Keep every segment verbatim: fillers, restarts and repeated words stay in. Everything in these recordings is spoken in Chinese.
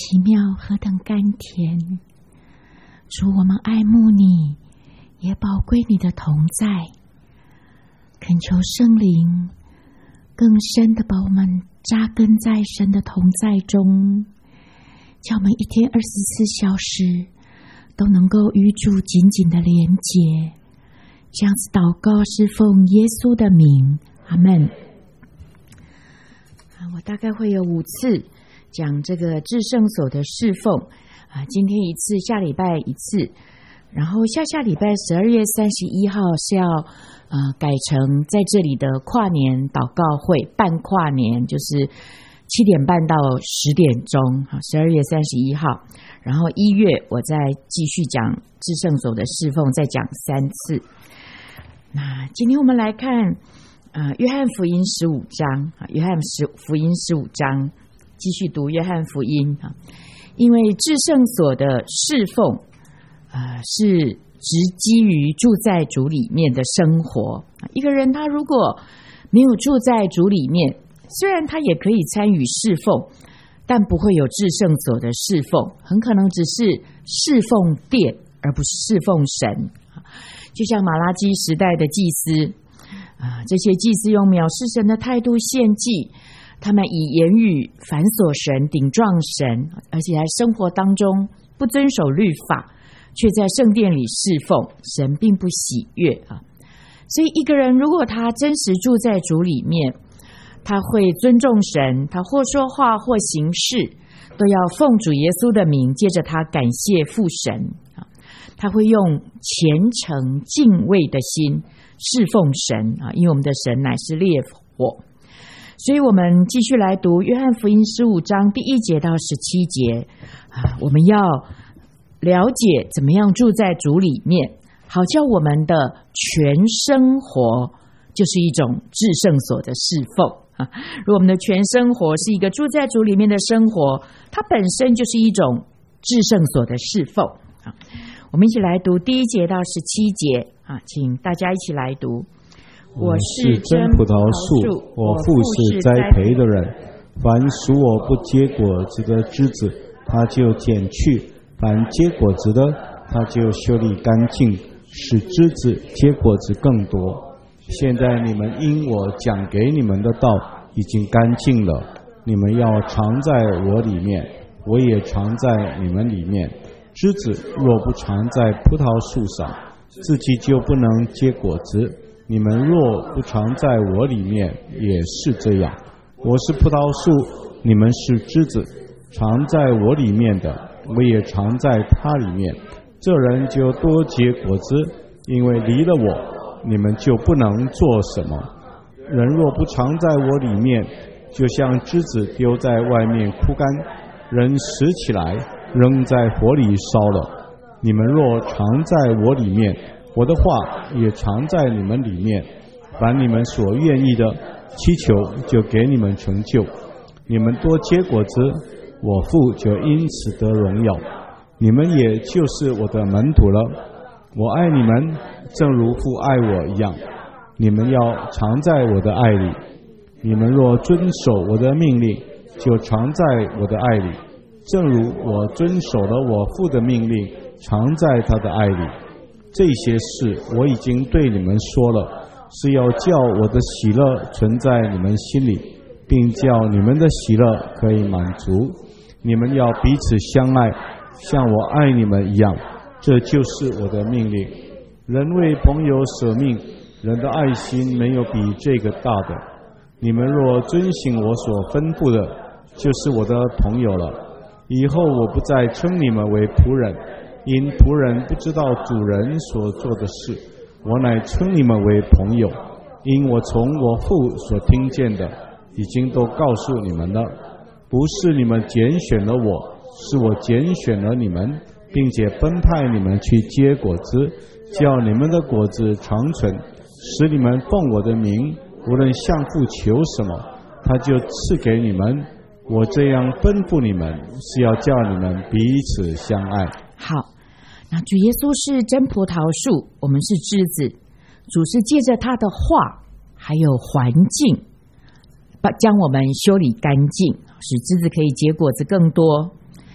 奇妙，何等甘甜！主，我们爱慕你，也宝贵你的同在，恳求圣灵更深的把我们扎根在神的同在中，叫我们一天二十四小时都能够与主紧紧的连结。这样子祷告是奉耶稣的名，阿们。我大概会有五次讲这个至圣所的侍奉啊，今天一次，下礼拜一次，然后下下礼拜十二月三十一号是要呃改成在这里的跨年祷告会，办跨年，就是七点半到十点钟，好，十二月三十一号，然后一月我再继续讲至圣所的侍奉，再讲三次。那今天我们来看呃约翰福音十五章，约翰福音十五章，继续读约翰福音啊。因为至圣所的侍奉呃是直基于住在主里面的生活。一个人他如果没有住在主里面，虽然他也可以参与侍奉，但不会有至圣所的侍奉，很可能只是侍奉殿而不是侍奉神。就像马拉基时代的祭司啊，这些祭司用藐视神的态度献祭，他们以言语反锁神，顶撞神，而且在生活当中不遵守律法，却在圣殿里侍奉神，并不喜悦啊。所以一个人如果他真实住在主里面，他会尊重神，他或说话或行事都要奉主耶稣的名，接着他感谢父神，他会用虔诚敬畏的心侍奉神啊，因为我们的神乃是烈火。所以我们继续来读约翰福音十五章第一节到十七节啊，我们要了解怎么样住在主里面，好叫我们的全生活就是一种至圣所的侍奉啊。如果我们的全生活是一个住在主里面的生活，它本身就是一种至圣所的侍奉啊。我们一起来读第一节到十七节啊，请大家一起来读。 我是真葡萄树，我父是栽培的人。凡属我不结果子的枝子，他就剪去；凡结果子的，他就修理干净，使枝子结果子更多。现在你们因我讲给你们的道已经干净了，你们要常在我里面，我也常在你们里面。枝子若不常在葡萄树上，自己就不能结果子。你们若不常在我里面，也是这样。我是葡萄树，你们是枝子，常在我里面的，我也常在他里面。这人就多结果子，因为离了我，你们就不能做什么。人若不常在我里面，就像枝子丢在外面枯干，人拾起来扔在火里烧了。你们若常在我里面，我的话也常在你们里面，凡你们所愿意的，祈求就给你们成就。你们多结果子，我父就因此得荣耀。你们也就是我的门徒了。我爱你们，正如父爱我一样。你们要常在我的爱里。你们若遵守我的命令，就常在我的爱里，正如我遵守了我父的命令，常在他的爱里。这些事我已经对你们说了，是要叫我的喜乐存在你们心里，并叫你们的喜乐可以满足。你们要彼此相爱，像我爱你们一样，这就是我的命令。人为朋友舍命，人的爱心没有比这个大的。你们若遵行我所吩咐的，就是我的朋友了。以后我不再称你们为仆人，因仆人不知道主人所做的事，我乃称你们为朋友，因我从我父所听见的，已经都告诉你们了。不是你们拣选了我，是我拣选了你们，并且分派你们去结果子，叫你们的果子长存，使你们奉我的名，无论向父求什么，他就赐给你们。我这样吩咐你们，是要叫你们彼此相爱。 好，那主耶稣是真葡萄树，我们是枝子。主是借着他的话还有环境，把将我们修理干净，使枝子可以结果子更多。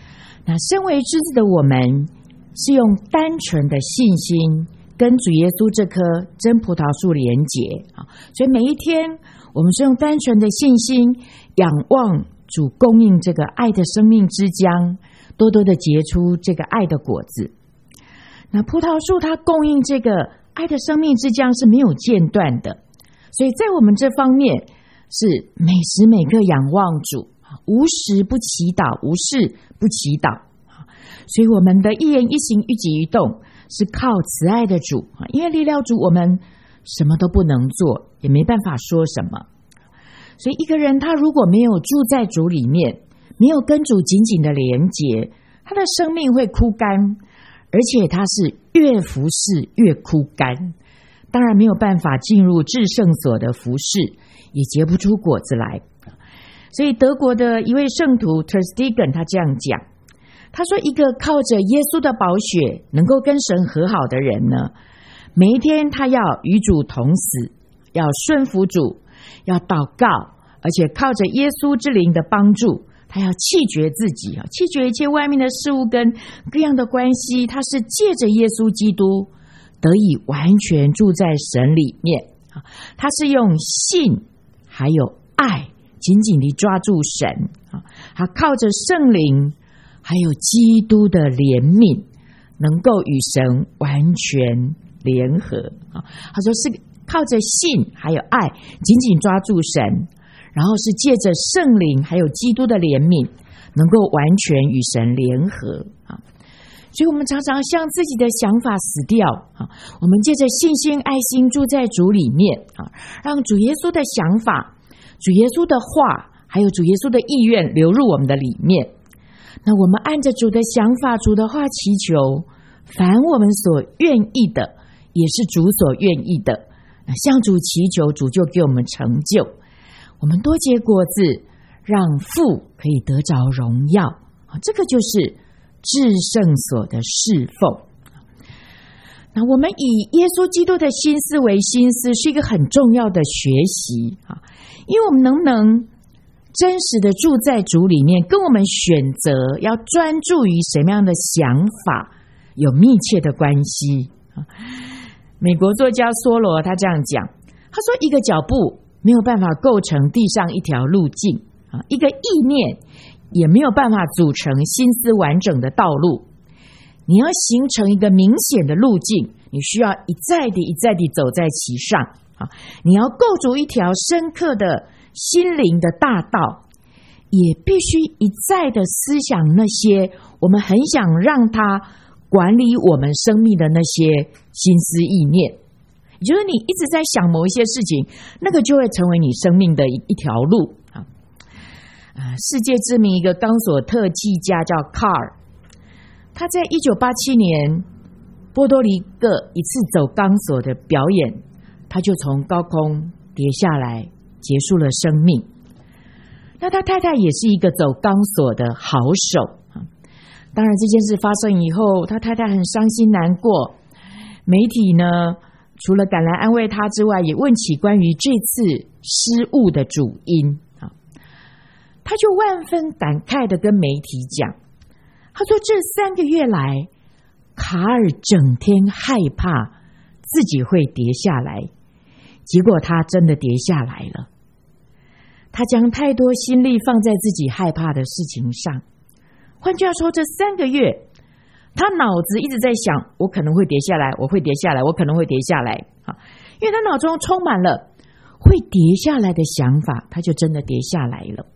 那身为枝子的我们，是用单纯的信心跟主耶稣这棵真葡萄树连结啊，所以每一天我们是用单纯的信心仰望主供应这个爱的生命之江，多多的结出这个爱的果子。那葡萄树它供应这个爱的生命之江是没有间断的，所以在我们这方面是每时每刻仰望主，无时不祈祷，无事不祈祷。所以我们的一言一行一举一动是靠慈爱的主，因为离了主我们什么都不能做，也没办法说什么。所以一个人他如果没有住在主里面，没有跟主紧紧的连结，他的生命会枯干，而且他是越服侍越枯干，当然没有办法进入至圣所的服侍，也结不出果子来。所以德国的一位圣徒 Tersteegen 他这样讲，他说一个靠着耶稣的宝血能够跟神和好的人呢，每一天他要与主同死，要顺服主，要祷告，而且靠着耶稣之灵的帮助，他要弃绝自己，弃绝一切外面的事物跟各样的关系，他是借着耶稣基督得以完全住在神里面，他是用信还有爱紧紧地抓住神，他靠着圣灵还有基督的怜悯，能够与神完全联合。他说是靠着信还有爱紧紧抓住神，然后是借着圣灵还有基督的怜悯，能够完全与神联合。所以我们常常向自己的想法死掉，我们借着信心爱心住在主里面，让主耶稣的想法、主耶稣的话还有主耶稣的意愿流入我们的里面。那我们按着主的想法、主的话祈求，凡我们所愿意的也是主所愿意的，向主祈求，主就给我们成就，我们多结果子，让父可以得着荣耀。这个就是至圣所的侍奉。那我们以耶稣基督的心思为心思，是一个很重要的学习，因为我们能不能真实的住在主里面，跟我们选择要专注于什么样的想法有密切的关系。美国作家梭罗他这样讲，他说一个脚步没有办法构成地上一条路径，一个意念也没有办法组成心思完整的道路。你要形成一个明显的路径，你需要一再地一再地走在其上，你要构筑一条深刻的心灵的大道，也必须一再的思想那些我们很想让他管理我们生命的那些心思意念。也就是你一直在想某一些事情，那个就会成为你生命的一一条路。啊，世界知名一个钢索特技家叫卡尔，他在一九八七年波多黎各一次走钢索的表演，他就从高空跌下来，结束了生命。那他太太也是一个走钢索的好手，当然这件事发生以后，他太太很伤心难过，媒体呢除了赶来安慰他之外，也问起关于这次失误的主因。他就万分感慨的跟媒体讲，他说这三个月来，卡尔整天害怕自己会跌下来，结果他真的跌下来了。他将太多心力放在自己害怕的事情上，换句话说，这三个月他脑子一直在想，我可能会跌下来，我会跌下来，我可能会跌下来，因为他脑中充满了会跌下来的想法，他就真的跌下来了。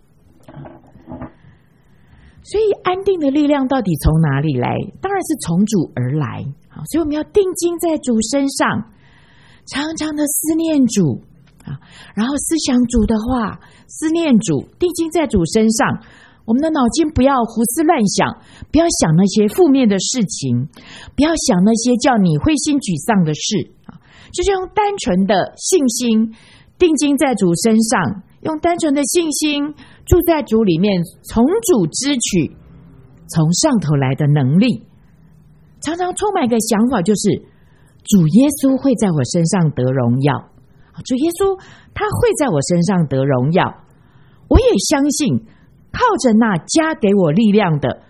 所以安定的力量到底从哪里来？当然是从主而来。所以我们要定睛在主身上，常常的思念主，然后思想主的话，思念主，定睛在主身上。我们的脑筋不要胡思乱想，不要想那些负面的事情，不要想那些叫你灰心沮丧的事，就是用单纯的信心定睛在主身上，用单纯的信心住在主里面，从主支取从上头来的能力。常常充满一个想法，就是主耶稣会在我身上得荣耀，主耶稣他会在我身上得荣耀，我也相信靠着那加给我力量的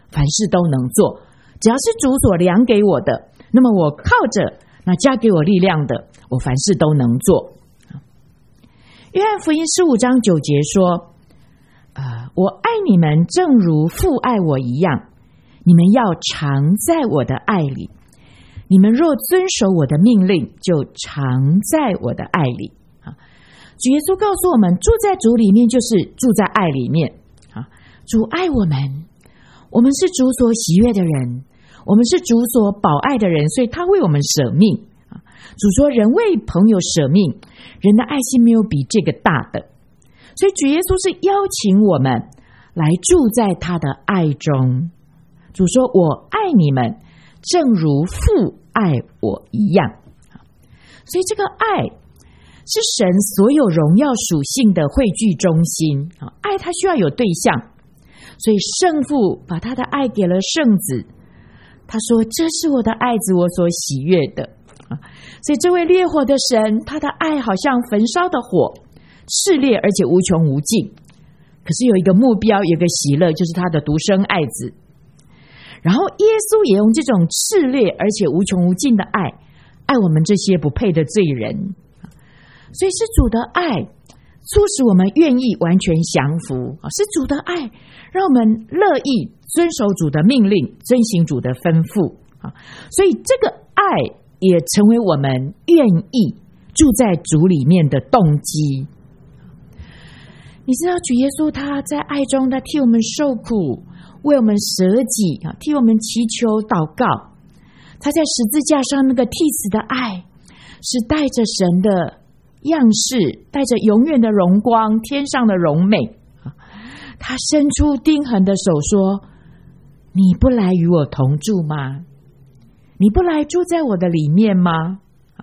凡事都能做。只要是主所量给我的，那么我靠着那加给我力量的，我凡事都能做。约翰福音十五章九节说，呃，我爱你们正如父爱我一样，你们要常在我的爱里。你们若遵守我的命令，就常在我的爱里。主耶稣告诉我们，住在主里面就是住在爱里面。主爱我们，我们是主所喜悦的人，我们是主所宝爱的人，所以他为我们舍命。主说人为朋友舍命，人的爱心没有比这个大的。所以主耶稣是邀请我们来住在他的爱中。主说我爱你们正如父爱我一样。所以这个爱是神所有荣耀属性的汇聚中心。爱它需要有对象，所以圣父把他的爱给了圣子，他说这是我的爱子，我所喜悦的。所以这位烈火的神，他的爱好像焚烧的火，炽烈而且无穷无尽，可是有一个目标，有一个喜乐，就是他的独生爱子。然后耶稣也用这种炽烈而且无穷无尽的爱爱我们这些不配的罪人。所以是主的爱促使我们愿意完全降服，是主的爱让我们乐意遵守主的命令，遵行主的吩咐。所以这个爱也成为我们愿意住在主里面的动机。你知道主耶稣他在爱中，他替我们受苦，为我们舍己，替我们祈求祷告。他在十字架上那个替死的爱，是带着神的样式，带着永远的荣光，天上的荣美。他伸出钉痕的手说，你不来与我同住吗？你不来住在我的里面吗？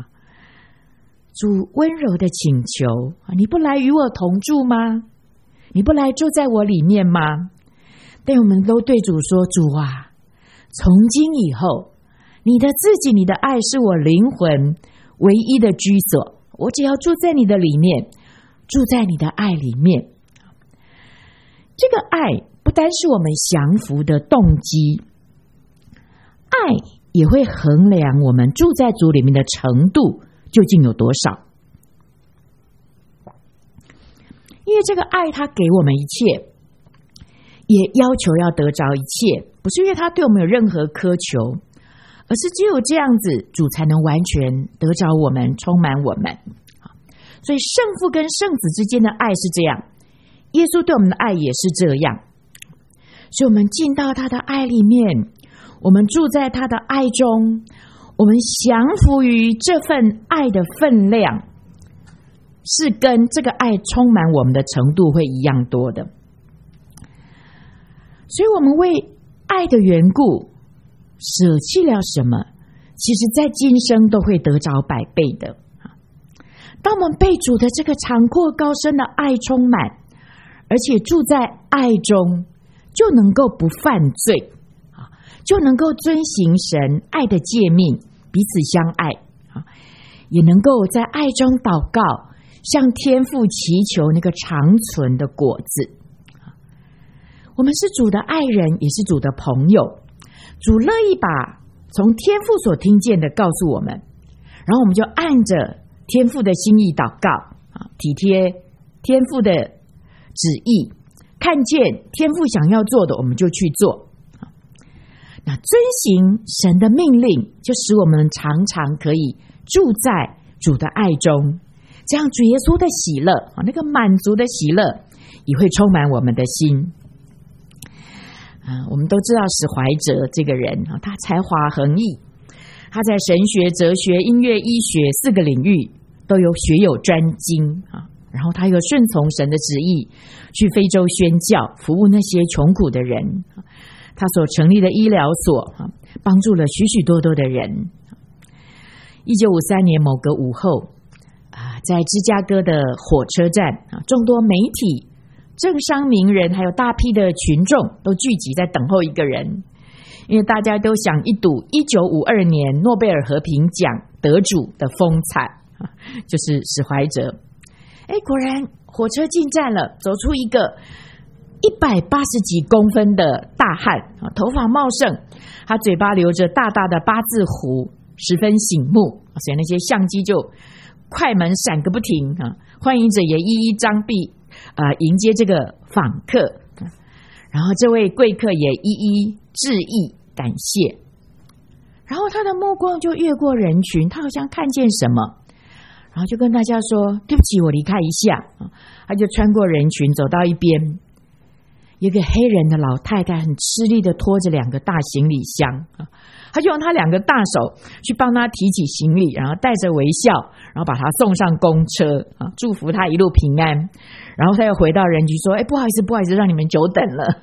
主温柔的请求，你不来与我同住吗？你不来住在我里面吗？但我们都对主说，主啊，从今以后，你的自己，你的爱是我灵魂唯一的居所，我只要住在你的里面，住在你的爱里面。这个爱不单是我们降服的动机，爱也会衡量我们住在主里面的程度究竟有多少。因为这个爱他给我们一切，也要求要得着一切，不是因为他对我们有任何苛求，而是只有这样子主才能完全得着我们，充满我们。所以圣父跟圣子之间的爱是这样，耶稣对我们的爱也是这样。所以我们进到他的爱里面，我们住在他的爱中，我们降服于这份爱的分量，是跟这个爱充满我们的程度会一样多的。所以我们为爱的缘故舍弃了什么，其实在今生都会得着百倍的。当我们被主的这个长阔高深的爱充满，而且住在爱中，就能够不犯罪，就能够遵行神爱的诫命，彼此相爱，也能够在爱中祷告，向天父祈求那个长存的果子。我们是主的爱人，也是主的朋友，主乐意把从天父所听见的告诉我们，然后我们就按着天父的心意祷告，体贴天父的旨意，看见天父想要做的我们就去做。那遵行神的命令，就使我们常常可以住在主的爱中，这样主耶稣的喜乐，那个满足的喜乐也会充满我们的心。啊，我们都知道史怀哲这个人，他才华横溢，他在神学、哲学、音乐、医学四个领域都有学有专精啊。然后他又顺从神的旨意，去非洲宣教，服务那些穷苦的人。他所成立的医疗所帮助了许许多多的人。一九五三年某个午后，在芝加哥的火车站，众多媒体、政商名人还有大批的群众都聚集在等候一个人，因为大家都想一睹一九五二年诺贝尔和平奖得主的风采，就是史怀哲。哎，果然火车进站了，走出一个一百八十几公分的大汉，头发茂盛，他嘴巴留着大大的八字胡，十分醒目，所以那些相机就快门闪个不停啊！欢迎者也一一张臂啊、呃、迎接这个访客，然后这位贵客也一一致意感谢。然后他的目光就越过人群，他好像看见什么，然后就跟大家说：“对不起，我离开一下。”他就穿过人群走到一边，有个黑人的老太太很吃力的拖着两个大行李箱，他就用他两个大手去帮他提起行李，然后带着微笑，然后把他送上公车，祝福他一路平安。然后他又回到人群说：“哎，不好意思，不好意思，让你们久等了。”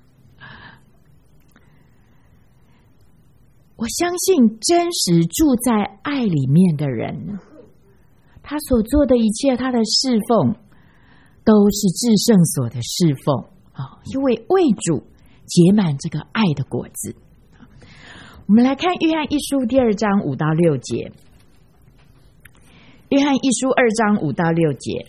我相信真实住在爱里面的人，他所做的一切，他的侍奉都是至圣所的侍奉，因为为主结满这个爱的果子。我们来看约翰一书第二章五到六节。约翰一书二章五到六节。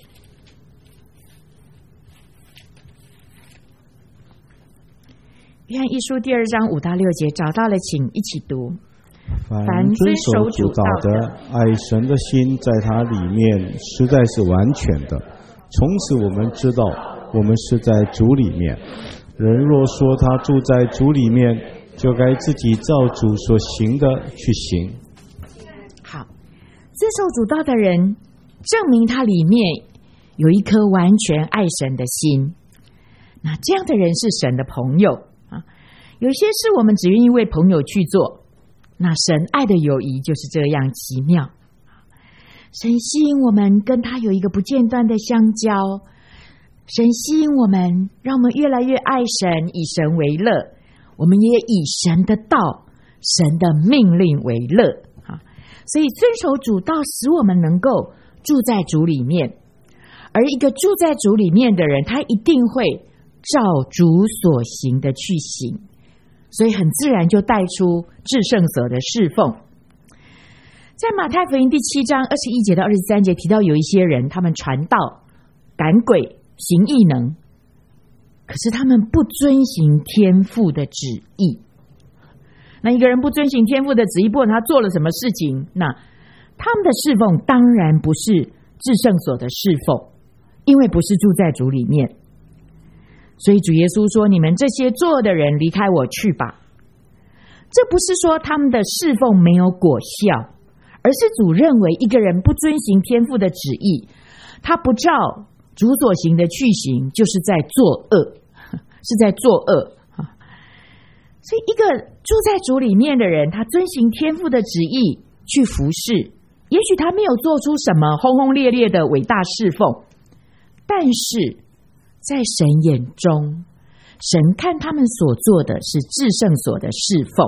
约翰一书第二章五到六节，找到了请一起读。 凡遵守主道的，爱神的心在他里面实在是完全的。从此我们知道，我们是在主里面。人若说他住在主里面，就该自己照主所行的去行。 好，遵守主道的人，证明他里面有一颗完全爱神的心。那这样的人是神的朋友。有些事我们只愿意为朋友去做，那神爱的友谊就是这样奇妙。神吸引我们跟他有一个不间断的相交，神吸引我们，让我们越来越爱神，以神为乐，我们也以神的道、神的命令为乐。所以遵守主道使我们能够住在主里面，而一个住在主里面的人，他一定会照主所行的去行，所以很自然就带出至圣所的侍奉。在马太福音第七章二十一节到二十三节提到，有一些人他们传道、赶鬼、行异能，可是他们不遵行天父的旨意。那一个人不遵行天父的旨意，不管他做了什么事情，那他们的侍奉当然不是至圣所的侍奉，因为不是住在主里面。所以主耶稣说：“你们这些作恶的人，离开我去吧。”这不是说他们的侍奉没有果效，而是主认为一个人不遵行天父的旨意，他不照主所行的去行，就是在作恶，是在作恶。所以一个住在主里面的人，他遵行天父的旨意去服侍，也许他没有做出什么轰轰烈烈的伟大侍奉，但是在神眼中，神看他们所做的是至圣所的侍奉。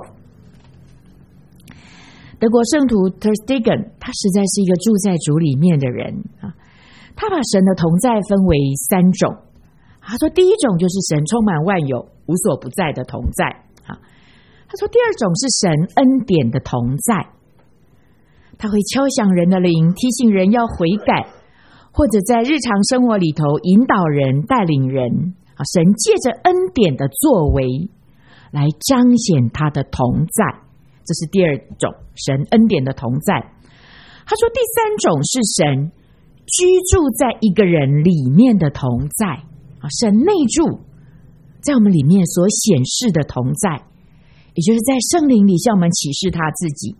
德国圣徒 Tersteegen 他实在是一个住在主里面的人，他把神的同在分为三种。他说第一种就是神充满万有无所不在的同在，他说第二种是神恩典的同在，他会敲响人的灵，提醒人要悔改，或者在日常生活里头引导人、带领人。神借着恩典的作为来彰显他的同在，这是第二种神恩典的同在。他说第三种是神居住在一个人里面的同在，神内住在我们里面所显示的同在，也就是在圣灵里向我们启示他自己。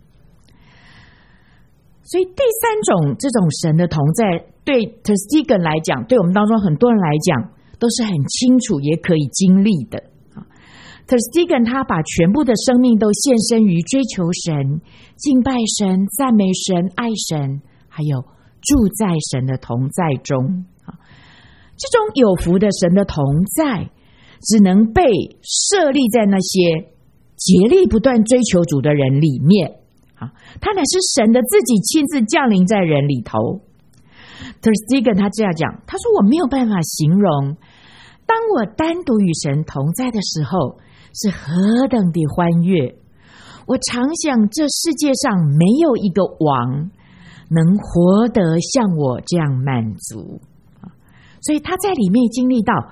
所以第三种这种神的同在，对 Tersteegen 来讲，对我们当中很多人来讲都是很清楚也可以经历的。Tersteegen 他把全部的生命都献身于追求神、敬拜神、赞美神、爱神，还有住在神的同在中。这种有福的神的同在只能被设立在那些竭力不断追求主的人里面，他乃是神的自己亲自降临在人里头。Tersteegen 他这样讲，他说我没有办法形容当我单独与神同在的时候是何等的欢悦。我常想这世界上没有一个王能活得像我这样满足，所以他在里面经历到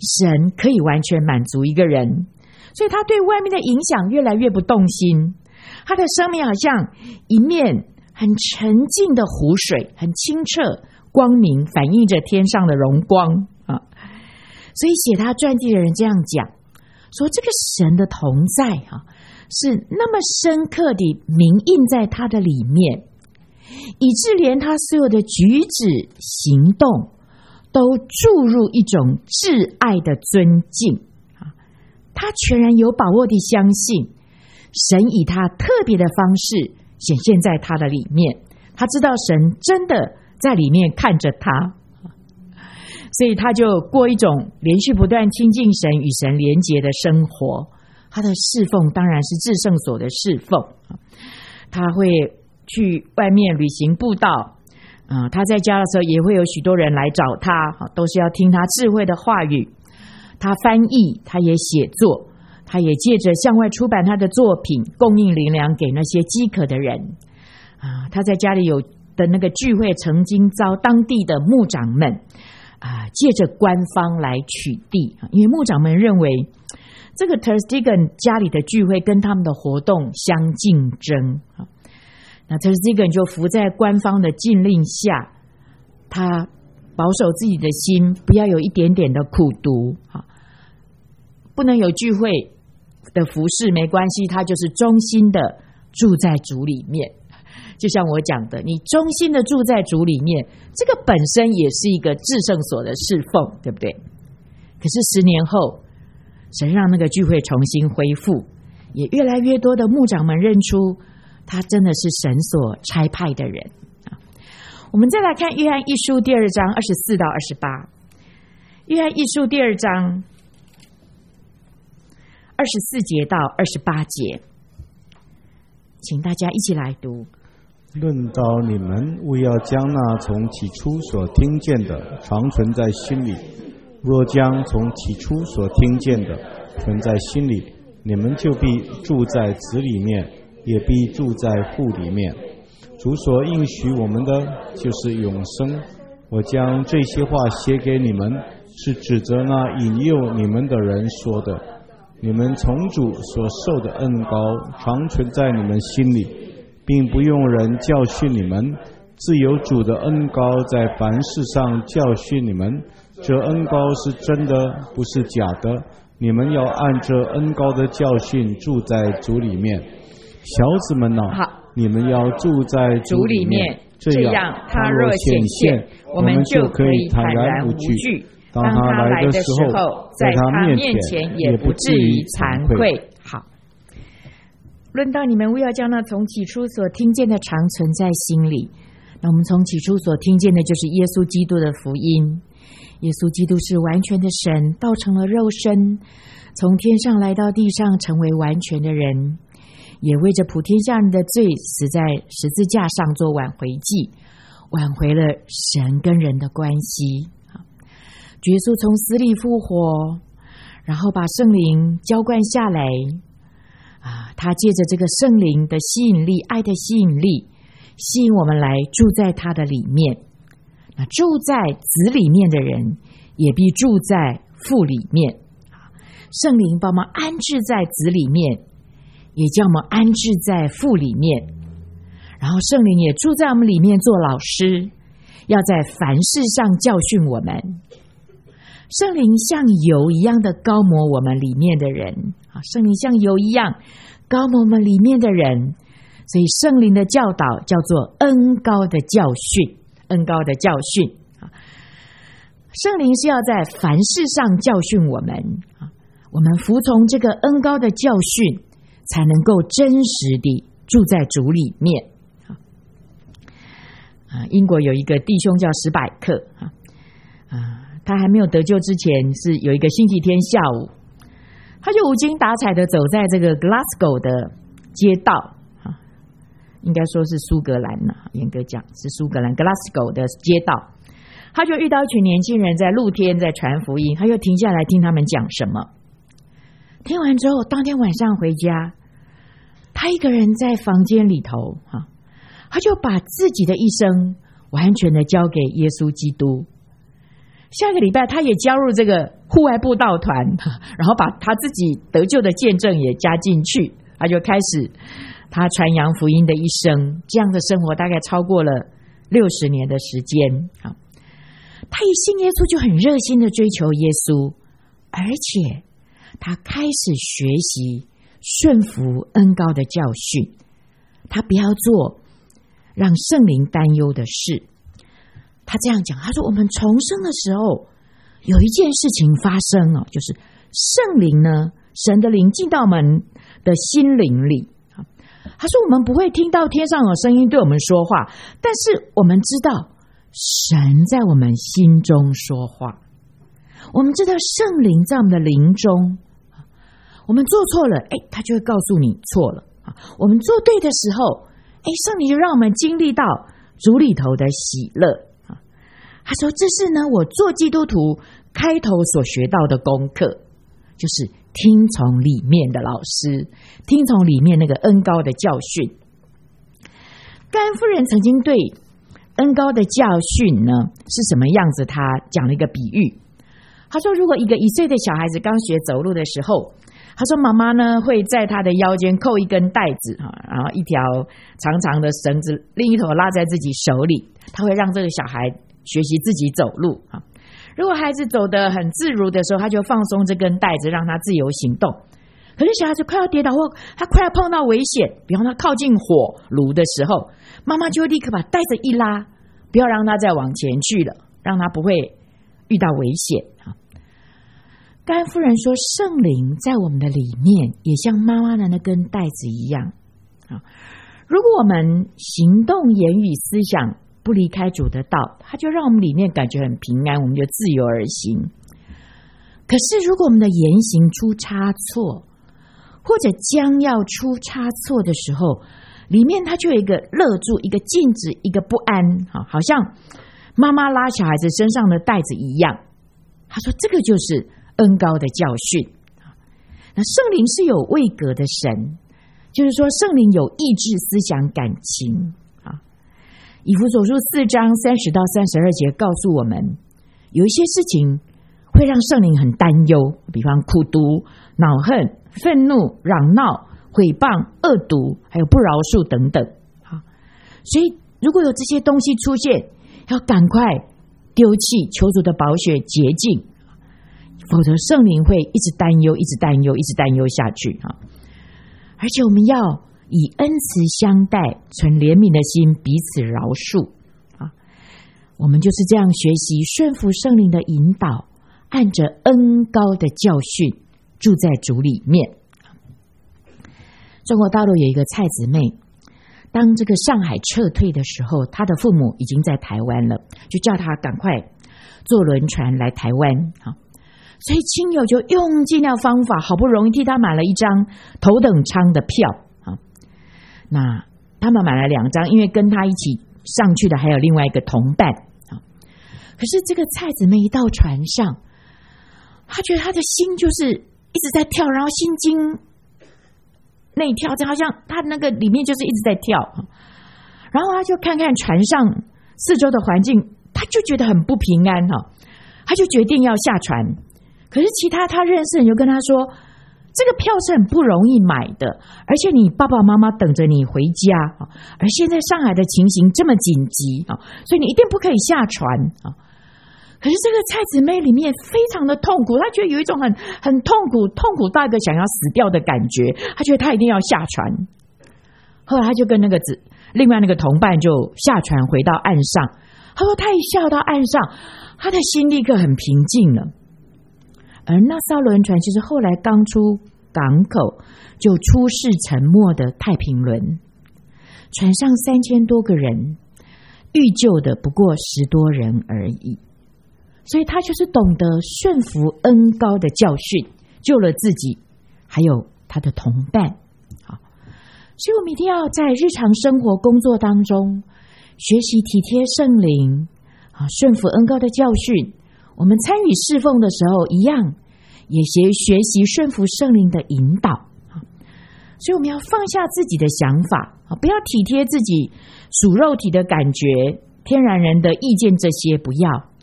神可以完全满足一个人，所以他对外面的影响越来越不动心。他的生命好像一面很沉静的湖水，很清澈光明，反映着天上的荣光啊。所以写他传记的人这样讲，说这个神的同在啊，是那么深刻地铭印在他的里面，以致连他所有的举止行动都注入一种挚爱的尊敬啊。他全然有把握地相信神以他特别的方式显现在他的里面，他知道神真的在里面看着他，所以他就过一种连续不断亲近神与神连结的生活。他的侍奉当然是至圣所的侍奉，他会去外面旅行布道，呃、他在家的时候也会有许多人来找他，都是要听他智慧的话语。他翻译，他也写作，他也借着向外出版他的作品，供应灵粮给那些饥渴的人。啊，他在家里有的那个聚会，曾经遭当地的牧长们啊，借着官方来取缔，因为牧长们认为这个 Ter Stegen 家里的聚会跟他们的活动相竞争。那 Ter Stegen 就服在官方的禁令下，他保守自己的心，不要有一点点的苦毒，不能有聚会的服事没关系，他就是忠心的住在主里面。就像我讲的，你忠心的住在主里面，这个本身也是一个至圣所的侍奉，对不对？可是十年后，神让那个聚会重新恢复，也越来越多的牧长们认出他真的是神所差派的人。我们再来看约翰一书第二章二十四到二十八。约翰一书第二章二十四节到二十八节，请大家一起来读。 论到你们，务要将那从起初所听见的常存在心里，若将从起初所听见的存在心里，你们就必住在子里面，也必住在父里面。主所应许我们的就是永生。我将这些话写给你们，是指着那引诱你们的人说的。你们从主所受的恩膏常存在你们心里，并不用人教训你们，自有主的恩膏在凡事上教训你们。这恩膏是真的，不是假的。你们要按这恩膏的教训住在主里面。小子们啊，你们要住在主里面，这样他若显现，我们就可以坦然无惧。当他来的时候，在他面前也不至于惭愧。 好，论到你们务要将那从起初所听见的常存在心里。那我们从起初所听见的就是耶稣基督的福音。耶稣基督是完全的神，道成了肉身，从天上来到地上，成为完全的人，也为着普天下人的罪死在十字架上做挽回祭，挽回了神跟人的关系。耶稣从死里复活，然后把圣灵浇灌下来啊，他借着这个圣灵的吸引力，爱的吸引力，吸引我们来住在他的里面。那住在子里面的人，也必住在父里面。圣灵把我们安置在子里面，也叫我们安置在父里面。然后圣灵也住在我们里面做老师，要在凡事上教训我们。圣灵像油一样的膏抹我们里面的人，圣灵像油一样膏抹我们里面的人，所以圣灵的教导叫做恩膏的教训，恩膏的教训。圣灵是要在凡事上教训我们，我们服从这个恩膏的教训，才能够真实地住在主里面。英国有一个弟兄叫史百克，他还没有得救之前，是有一个星期天下午，他就无精打采的走在这个 Glasgow 的街道，应该说是苏格兰，严格讲是苏格兰 Glasgow 的街道。他就遇到一群年轻人在露天在传福音，他就停下来听他们讲什么。听完之后，当天晚上回家，他一个人在房间里头，他就把自己的一生完全的交给耶稣基督。 下个礼拜他也加入这个户外布道团，然后把他自己得救的见证也加进去，他就开始他传扬福音的一生。这样的生活大概超过了六十年的时间。他一信耶稣就很热心的追求耶稣，而且他开始学习顺服恩膏的教训，他不要做让圣灵担忧的事。他这样讲，他说我们重生的时候有一件事情发生哦，就是圣灵呢，神的灵进到我们的心灵里。他说我们不会听到天上有声音对我们说话，但是我们知道神在我们心中说话，我们知道圣灵在我们的灵中，我们做错了，诶，他就会告诉你错了，我们做对的时候，诶，圣灵就让我们经历到主里头的喜乐。他说这是呢我做基督徒开头所学到的功课，就是听从里面的老师，听从里面那个恩膏的教训。盖恩夫人曾经对恩膏的教训呢是什么样子，他讲了一个比喻。他说如果一个一岁的小孩子刚学走路的时候，他说妈妈呢会在他的腰间扣一根带子，然后一条长长的绳子，另一头拉在自己手里，他会让这个小孩学习自己走路。如果孩子走得很自如的时候，他就放松这根带子，让他自由行动。可是小孩子快要跌倒或他快要碰到危险，比方他靠近火炉的时候，妈妈就会立刻把带子一拉，不要让他再往前去了，让他不会遇到危险。盖恩夫人说圣灵在我们的里面也像妈妈的那根带子一样，如果我们行动言语思想不离开主的道，他就让我们里面感觉很平安，我们就自由而行。可是如果我们的言行出差错，或者将要出差错的时候，里面它就有一个勒住，一个禁止，一个不安，好像妈妈拉小孩子身上的带子一样。他说这个就是恩膏的教训。那圣灵是有位格的神，就是说圣灵有意志、思想、感情。以弗所书四章三十到三十二节告诉我们，有一些事情会让圣灵很担忧，比方苦毒、恼恨、愤怒、嚷闹、毁谤、恶毒，还有不饶恕等等。所以如果有这些东西出现，要赶快丢弃，求主的宝血洁净，否则圣灵会一直担忧，一直担忧，一直担忧下去。而且我们要以恩慈相待，存怜悯的心，彼此饶恕。啊，我们就是这样学习顺服圣灵的引导，按着恩膏的教训住在主里面。中国大陆有一个蔡姊妹，当这个上海撤退的时候，她的父母已经在台湾了，就叫她赶快坐轮船来台湾。所以亲友就用尽了方法，好不容易替她买了一张头等舱的票。那他们买了两张，因为跟他一起上去的还有另外一个同伴。可是这个蔡姊妹一到船上，他觉得他的心就是一直在跳，然后心惊内跳，好像他那个里面就是一直在跳。然后他就看看船上四周的环境，他就觉得很不平安，他就决定要下船。可是其他他认识的人就跟他说，这个票是很不容易买的，而且你爸爸妈妈等着你回家，而现在上海的情形这么紧急，所以你一定不可以下船。可是这个蔡姊妹里面非常的痛苦，她觉得有一种很很痛苦，痛苦到一个想要死掉的感觉，她觉得她一定要下船。后来她就跟那个子另外那个同伴就下船回到岸上，她说她一下到岸上，她的心立刻很平静了。而那艘轮船其实后来刚出港口就出事沉没的太平轮，船上三千多个人，遇救的不过十多人而已。所以他就是懂得顺服恩膏的教训，救了自己还有他的同伴。好，所以我们一定要在日常生活工作当中学习体贴圣灵，顺服恩膏的教训。我们参与侍奉的时候一样，也学学习顺服圣灵的引导。所以我们要放下自己的想法，不要体贴自己属肉体的感觉，天然人的意见，这些不要。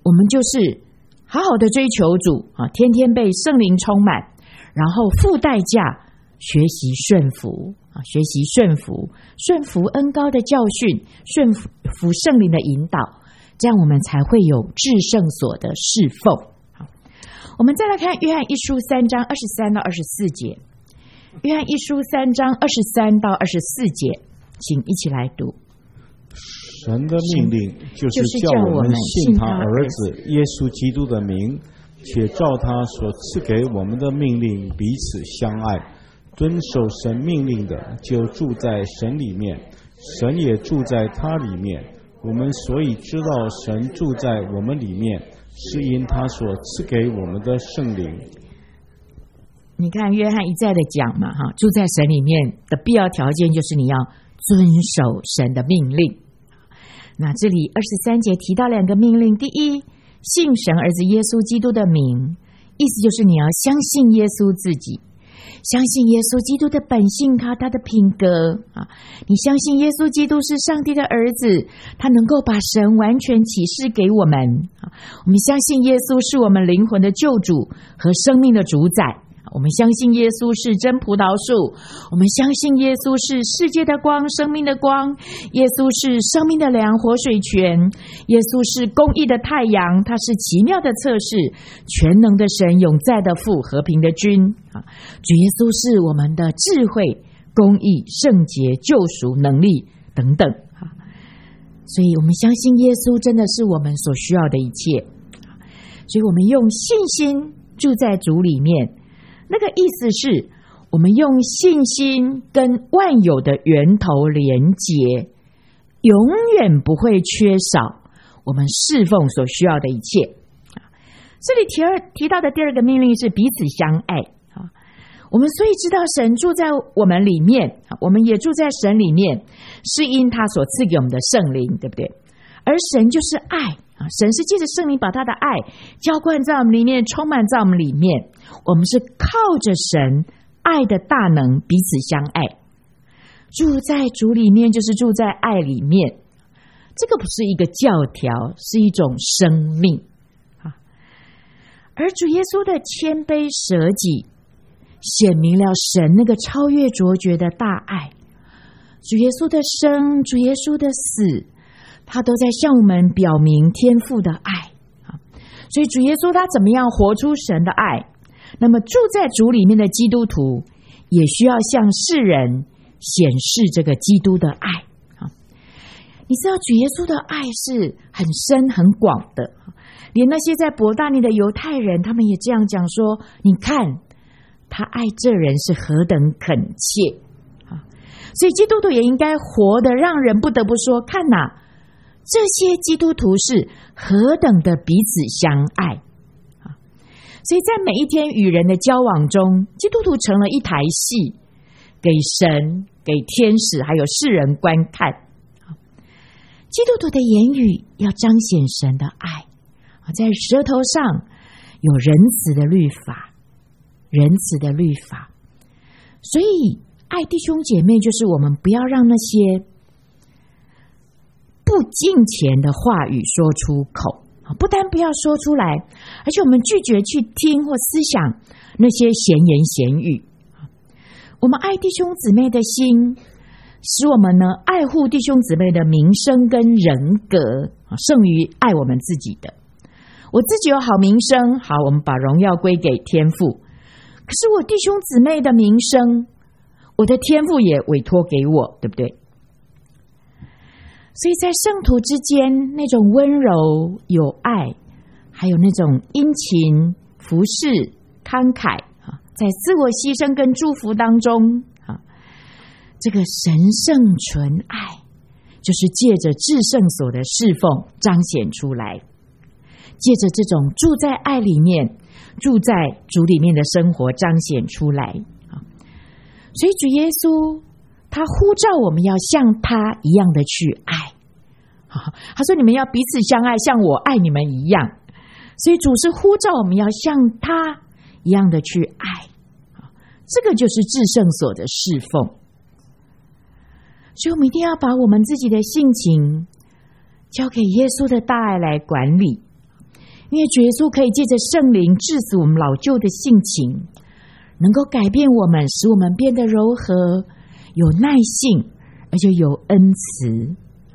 我们就是好好的追求主啊，天天被圣灵充满，然后付代价学习顺服啊，学习顺服，顺服恩膏的教训，顺服圣灵的引导，这样我们才会有至圣所的侍奉。好，我们再来看约翰一书三章二十三到二十四节。约翰一书三章二十三到二十四节，请一起来读。 神的命令就是叫我们信他儿子耶稣基督的名，且照他所赐给我们的命令彼此相爱。遵守神命令的，就住在神里面，神也住在他里面。我们所以知道神住在我们里面，是因他所赐给我们的圣灵。 你看约翰一再的讲嘛，哈，住在神里面的必要条件就是你要遵守神的命令。那这里二十三节提到两个命令，第一，信神儿子耶稣基督的名，意思就是你要相信耶稣自己，相信耶稣基督的本性，他他的品格啊，你相信耶稣基督是上帝的儿子，他能够把神完全启示给我们啊。我们相信耶稣是我们灵魂的救主和生命的主宰。我们相信耶稣是真葡萄树，我们相信耶稣是世界的光，生命的光，耶稣是生命的粮，活水泉，耶稣是公义的太阳，他是奇妙的测试，全能的神，永在的父，和平的君。主耶稣是我们的智慧、公义、圣洁、救赎、能力等等。所以我们相信耶稣真的是我们所需要的一切，所以我们用信心住在主里面，那个意思是我们用信心跟万有的源头连结，永远不会缺少我们侍奉所需要的一切。这里提二提到的第二个命令是彼此相爱。我们所以知道神住在我们里面，我们也住在神里面，是因他所赐给我们的圣灵，对不对？而神就是爱，神是借着圣灵把他的爱浇灌在我们里面，充满在我们里面，我们是靠着神爱的大能彼此相爱。住在主里面就是住在爱里面，这个不是一个教条，是一种生命。而主耶稣的谦卑舍己显明了神那个超越卓绝的大爱。主耶稣的生，主耶稣的死，他都在向我们表明天父的爱。所以主耶稣他怎么样活出神的爱，那么住在主里面的基督徒也需要向世人显示这个基督的爱。你知道主耶稣的爱是很深很广的，连那些在伯大尼的犹太人他们也这样讲说，你看他爱这人是何等恳切。所以基督徒也应该活得让人不得不说，看哪，这些基督徒是何等的彼此相爱。所以在每一天与人的交往中，基督徒成了一台戏，给神、给天使还有世人观看。基督徒的言语要彰显神的爱，在舌头上有仁慈的律法，仁慈的律法。所以爱弟兄姐妹就是我们不要让那些不敬虔的话语说出口，不但不要说出来，而且我们拒绝去听或思想那些闲言闲语。我们爱弟兄姊妹的心，使我们呢爱护弟兄姊妹的名声跟人格，胜于爱我们自己的。我自己有好名声，好，我们把荣耀归给天父。可是我弟兄姊妹的名声，我的天父也委托给我，对不对？所以在圣徒之间，那种温柔有爱，还有那种殷勤服侍慷慨，在自我牺牲跟祝福当中，这个神圣纯爱就是借着至圣所的侍奉彰显出来，借着这种住在爱里面，住在主里面的生活彰显出来。所以主耶稣他呼召我们要像他一样的去爱，他说你们要彼此相爱，像我爱你们一样。所以主是呼召我们要像他一样的去爱，这个就是至圣所的侍奉。所以我们一定要把我们自己的性情交给耶稣的大爱来管理， 因为主耶稣可以借着圣灵治死我们老旧的性情，能够改变我们，使我们变得柔和，有耐性，而且有恩慈。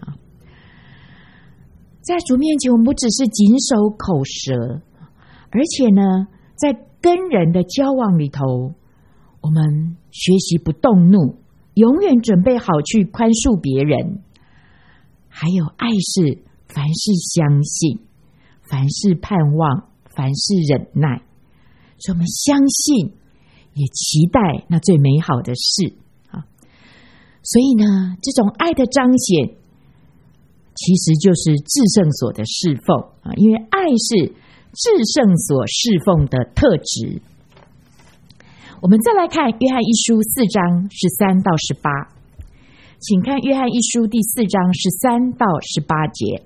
在主面前，我们不只是谨守口舌，而且呢，在跟人的交往里头，我们学习不动怒，永远准备好去宽恕别人。还有爱是凡事相信，凡事盼望，凡事忍耐。所以我们相信，也期待那最美好的事啊。所以呢，这种爱的彰显，其实就是至圣所的侍奉啊，因为爱是至圣所侍奉的特质。我们再来看约翰一书四章十三到十八，请看约翰一书第四章十三到十八节。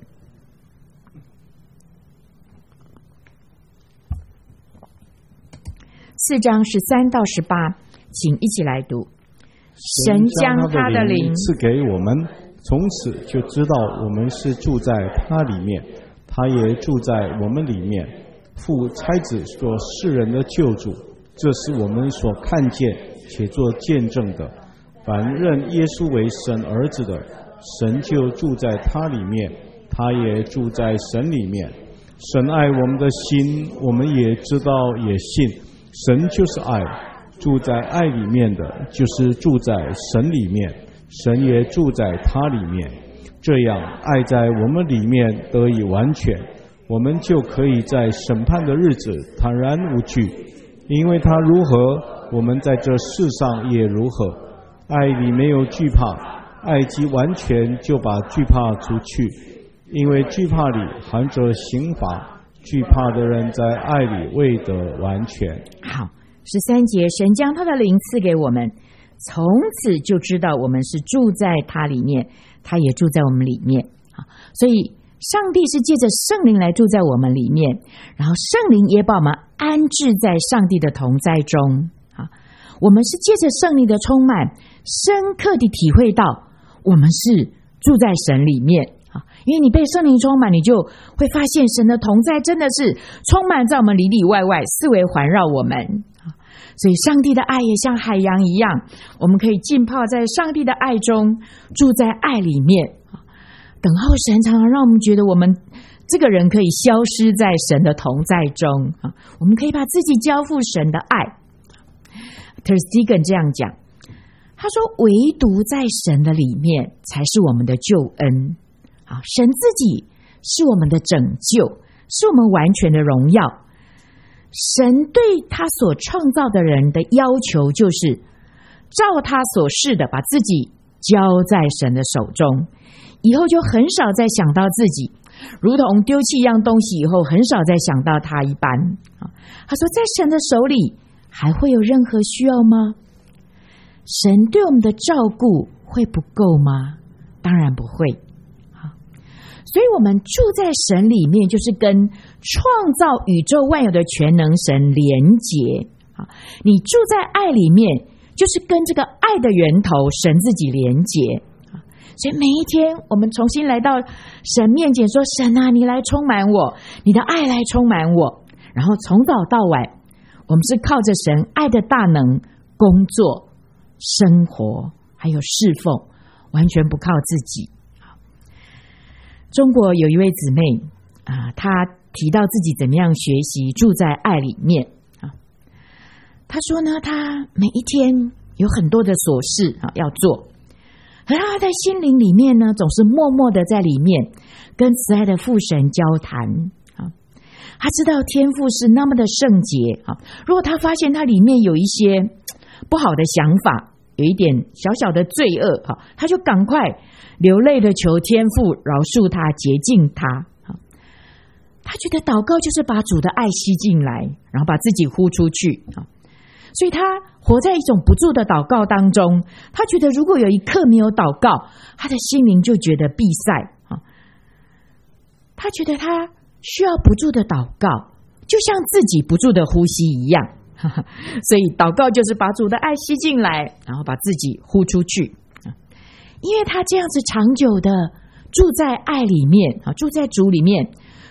四章十三到十八，请一起来读。神将他的灵赐给我们，从此就知道我们是住在他里面，他也住在我们里面。父差子做世人的救主，这是我们所看见且做见证的。凡认耶稣为神儿子的，神就住在他里面，他也住在神里面。神爱我们的心，我们也知道也信。神就是爱，住在爱里面的，就是住在神里面，神也住在他里面。这样，爱在我们里面得以完全，我们就可以在审判的日子坦然无惧，因为他如何，我们在这世上也如何。爱里没有惧怕，爱既完全，就把惧怕除去，因为惧怕里含着刑罚，惧怕的人在爱里未得完全。 好，十三节，神将他的灵赐给我们，从此就知道我们是住在他里面，他也住在我们里面。所以上帝是借着圣灵来住在我们里面，然后圣灵也把我们安置在上帝的同在中。我们是借着圣灵的充满，深刻地体会到我们是住在神里面。因为你被圣灵充满，你就会发现神的同在真的是充满在我们里里外外，四围环绕我们。所以上帝的爱也像海洋一样，我们可以浸泡在上帝的爱中，住在爱里面。等候神常常让我们觉得我们这个人可以消失在神的同在中，我们可以把自己交付神的爱。特尔斯蒂根这样讲，他说唯独在神的里面才是我们的救恩。啊，神自己是我们的拯救，是我们完全的荣耀。神对他所创造的人的要求，就是照他所示的把自己交在神的手中，以后就很少再想到自己，如同丢弃一样东西以后很少再想到他一般。他说在神的手里还会有任何需要吗？神对我们的照顾会不够吗？当然不会。所以我们住在神里面，就是跟创造宇宙万有的全能神连结。你住在爱里面，就是跟这个爱的源头神自己连结。所以每一天我们重新来到神面前，说神啊，你来充满我，你的爱来充满我。然后从早到晚，我们是靠着神爱的大能工作、生活还有侍奉，完全不靠自己。中国有一位姊妹啊，她提到自己怎么样学习住在爱里面啊。她说呢，她每一天有很多的琐事啊要做，可是她在心灵里面呢，总是默默的在里面跟慈爱的父神交谈啊。她知道天父是那么的圣洁啊，如果她发现她里面有一些不好的想法，有一点小小的罪恶啊，她就赶快流泪的求天父饶恕他，洁净他。他觉得祷告就是把主的爱吸进来，然后把自己呼出去。所以他活在一种不住的祷告当中。他觉得如果有一刻没有祷告，他的心灵就觉得闭塞。他觉得他需要不住的祷告，就像自己不住的呼吸一样。所以祷告就是把主的爱吸进来，然后把自己呼出去。因为他这样子长久的住在爱里面，住在主里面，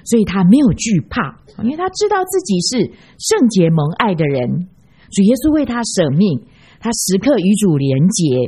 所以他没有惧怕，因为他知道自己是圣洁蒙爱的人，主耶稣为他舍命，他时刻与主连结，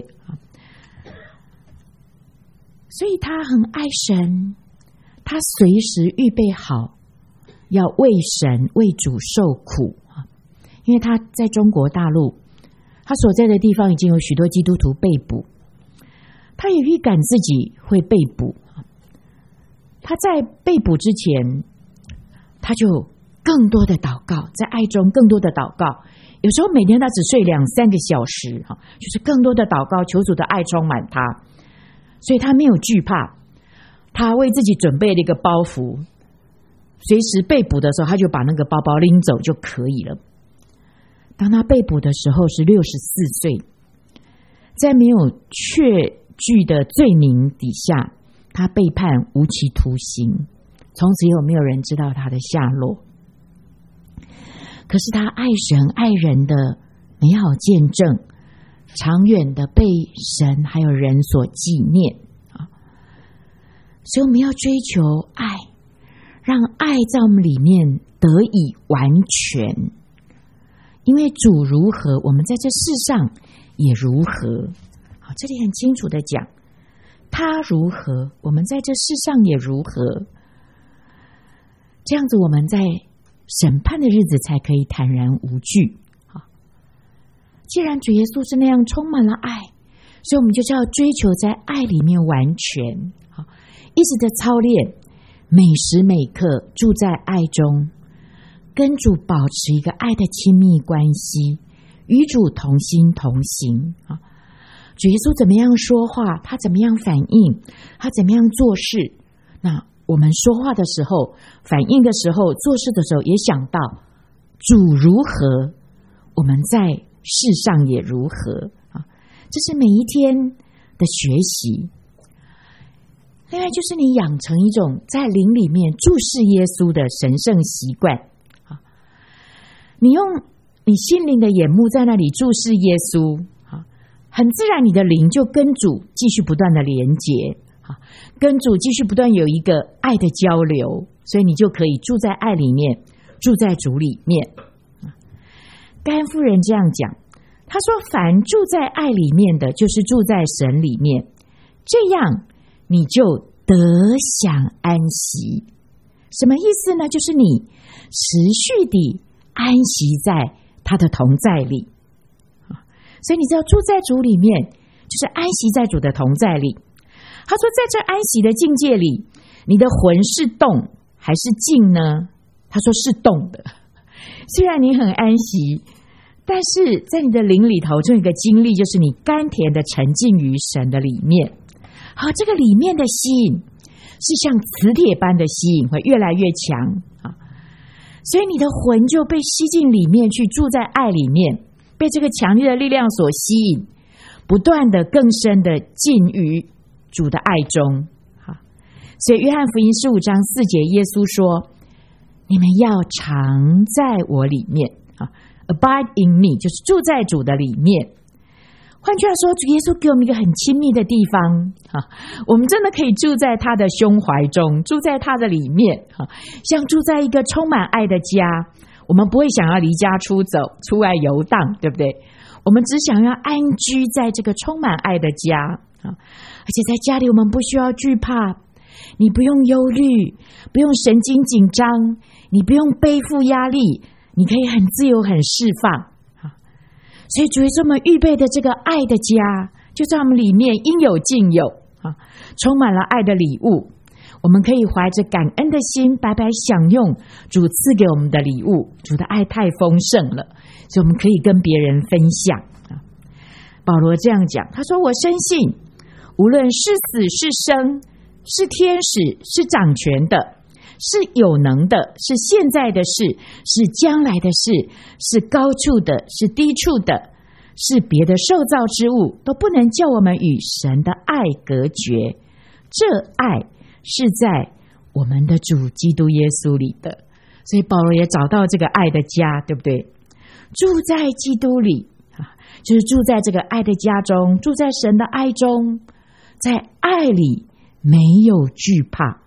所以他很爱神，他随时预备好要为神为主受苦。因为他在中国大陆，他所在的地方已经有许多基督徒被捕，他也预感自己会被捕。他在被捕之前，他就更多的祷告，在爱中更多的祷告。有时候每天他只睡两三个小时，就是更多的祷告，求主的爱充满他。所以他没有惧怕，他为自己准备了一个包袱，随时被捕的时候，他就把那个包包拎走就可以了。当他被捕的时候是六十四岁，在没有确据的罪名底下，他被判无期徒刑，从此以后没有人知道他的下落。可是他爱神爱人的美好见证，长远的被神还有人所纪念啊！所以我们要追求爱，让爱在我们里面得以完全。因为主如何，我们在这世上也如何。好，这里很清楚的讲，他如何，我们在这世上也如何。这样子，我们在审判的日子才可以坦然无惧。好，既然主耶稣是那样充满了爱，所以我们就是要追求在爱里面完全。好，一直的操练，每时每刻住在爱中。跟主保持一个爱的亲密关系，与主同心同行啊！主耶稣怎么样说话，他怎么样反应，他怎么样做事，那我们说话的时候，反应的时候，做事的时候，也想到主如何，我们在世上也如何啊！这是每一天的学习。另外就是你养成一种在灵里面注视耶稣的神圣习惯。你用你心灵的眼目在那里注视耶稣，很自然你的灵就跟主继续不断的连结，跟主继续不断有一个爱的交流，所以你就可以住在爱里面，住在主里面。该恩夫人这样讲，她说凡住在爱里面的，就是住在神里面，这样你就得享安息。什么意思呢？就是你持续地安息在他的同在里，所以你只要住在主里面，就是安息在主的同在里。他说在这安息的境界里，你的魂是动还是静呢？他说是动的。虽然你很安息，但是在你的灵里头就有一个经历，就是你甘甜的沉浸于神的里面。好，这个里面的吸引是像磁铁般的吸引，会越来越强啊！所以你的魂就被吸进里面去，住在爱里面，被这个强烈的力量所吸引，不断的更深的进于主的爱中。好，所以约翰福音十五章四节，耶稣说：“你们要常在我里面啊 ，abide in me， 就是住在主的里面。”换句话说，主耶稣给我们一个很亲密的地方啊，我们真的可以住在他的胸怀中，住在他的里面啊，像住在一个充满爱的家。我们不会想要离家出走，出外游荡，对不对？我们只想要安居在这个充满爱的家啊！而且在家里，我们不需要惧怕，你不用忧虑，不用神经紧张，你不用背负压力，你可以很自由、很释放。所以主耶稣我们预备的这个爱的家，就在我们里面应有尽有啊，充满了爱的礼物。我们可以怀着感恩的心，白白享用主赐给我们的礼物。主的爱太丰盛了，所以我们可以跟别人分享啊。保罗这样讲，他说：“我深信，无论是死是生，是天使，是掌权的，是有能的，是现在的事，是将来的事，是高处的，是低处的，是别的受造之物，都不能叫我们与神的爱隔绝。这爱是在我们的主基督耶稣里的。”所以保罗也找到这个爱的家，对不对？住在基督里啊，就是住在这个爱的家中，住在神的爱中，在爱里没有惧怕。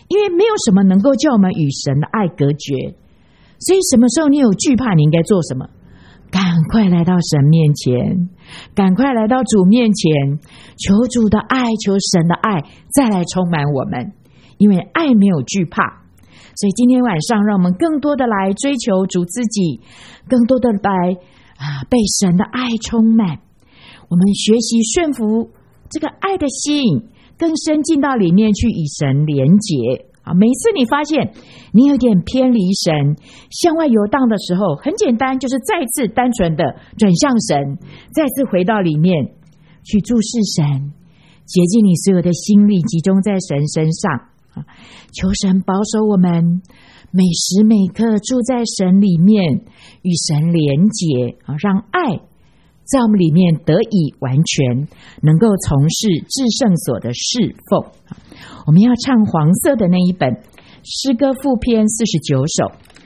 因为没有什么能够叫我们与神的爱隔绝。所以什么时候你有惧怕，你应该做什么？赶快来到神面前，赶快来到主面前，求主的爱，求神的爱再来充满我们，因为爱没有惧怕。所以今天晚上让我们更多的来追求主自己，更多的来啊被神的爱充满，我们学习顺服这个爱的心，更深进到里面去与神连结啊！每次你发现你有点偏离神，向外游荡的时候，很简单，就是再次单纯的转向神，再次回到里面去注视神，洁净你所有的心力，集中在神身上啊！求神保守我们每时每刻住在神里面，与神连结啊，让爱在我们里面得以完全，能够从事至圣所的侍奉。我们要唱黄色的那一本诗歌副篇四十九首。